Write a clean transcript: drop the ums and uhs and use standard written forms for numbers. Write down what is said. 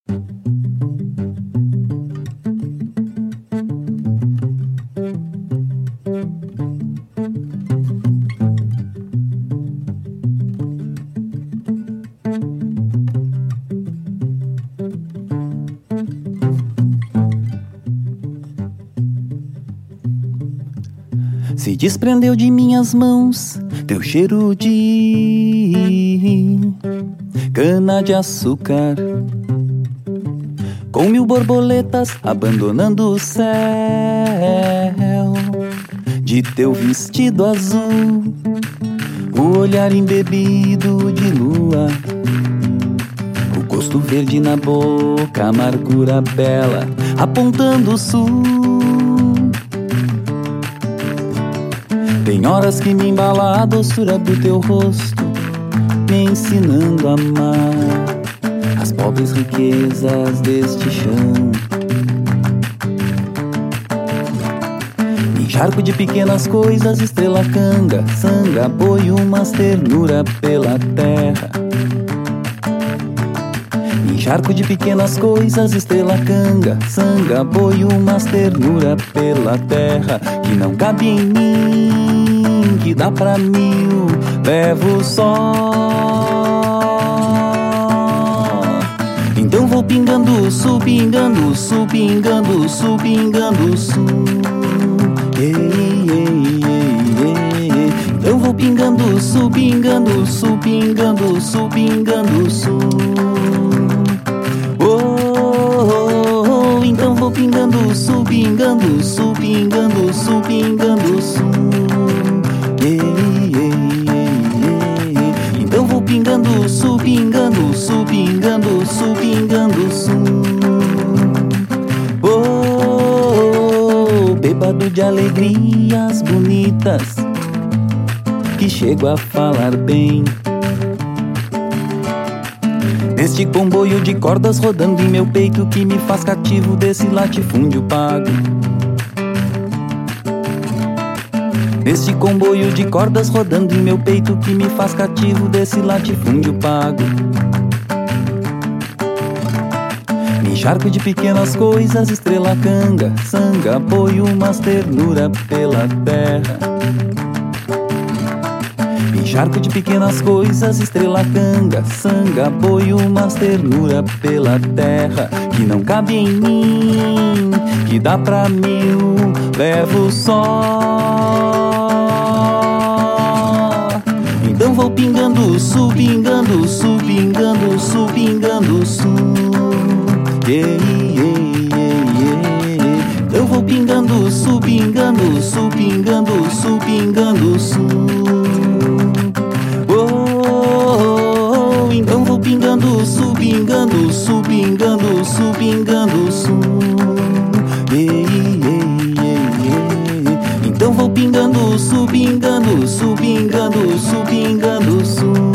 Se desprendeu de minhas mãos teu cheiro de cana-de-açúcar, com 1000 borboletas abandonando o céu de teu vestido azul, o olhar embebido de lua, o gosto verde na boca, a amargura bela apontando o sul. Tem horas que me embala a doçura do teu rosto, me ensinando a amar as pobres riquezas deste chão. Me encharco de pequenas coisas, estrela canga, sanga, boi, umas ternura pela terra. Me encharco de pequenas coisas, estrela canga, sanga, boi, umas ternura pela terra, que não cabe em mim, que dá pra 1000, levo só. Então vou pingando, subingando, subingando, subingando, então vou pingando, subingando, subingando, subingando, então vou pingando, subingando, subingando, subingando, então vou pingando, subingando, subingando, subingando, bêbado de alegrias bonitas, que chego a falar bem. Este comboio de cordas rodando em meu peito, que me faz cativo desse latifúndio pago. Este comboio de cordas rodando em meu peito, que me faz cativo desse latifúndio pago. Me encharco de pequenas coisas, estrela canga, sanga, boi, umas ternura pela terra. Me encharco de pequenas coisas, estrela canga, sanga, boi, umas ternura pela terra, que não cabe em mim, que dá pra 1000, levo só. Então vou pingando, subingando, subingando, subingando, então vou pingando, subingando, subingando, subingando, então vou pingando, subingando, subingando, subingando, então vou pingando, subingando, subingando, subingando,